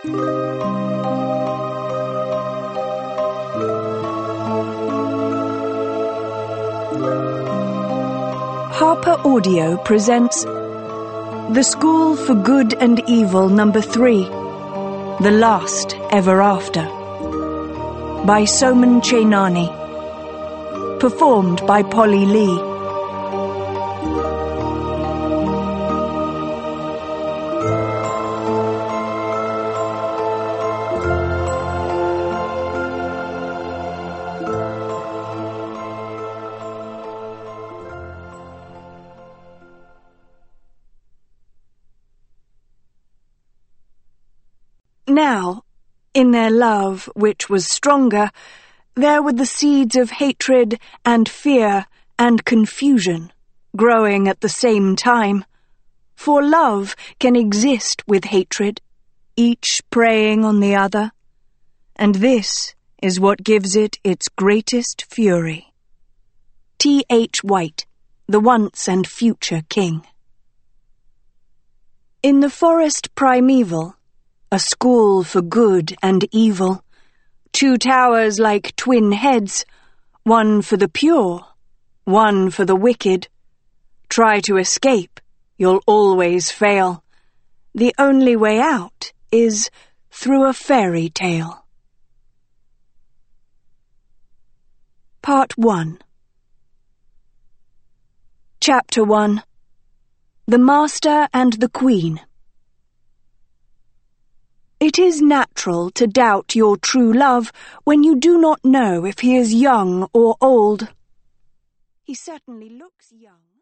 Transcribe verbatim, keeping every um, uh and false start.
Harper Audio presents The School for Good and Evil Number three, The Last Ever After, by Soman Chainani. Performed by Polly Lee. Now, in their love, which was stronger, there were the seeds of hatred and fear and confusion growing at the same time. For love can exist with hatred, each preying on the other, and this is what gives it its greatest fury. T H White, the Once and Future King. In the forest primeval, a school for good and evil, two towers like twin heads, one for the pure, one for the wicked. Try to escape, you'll always fail. The only way out is through a fairy tale. Part one. Chapter one. The Master and the Queen. It is natural to doubt your true love when you do not know if he is young or old. He certainly looks young.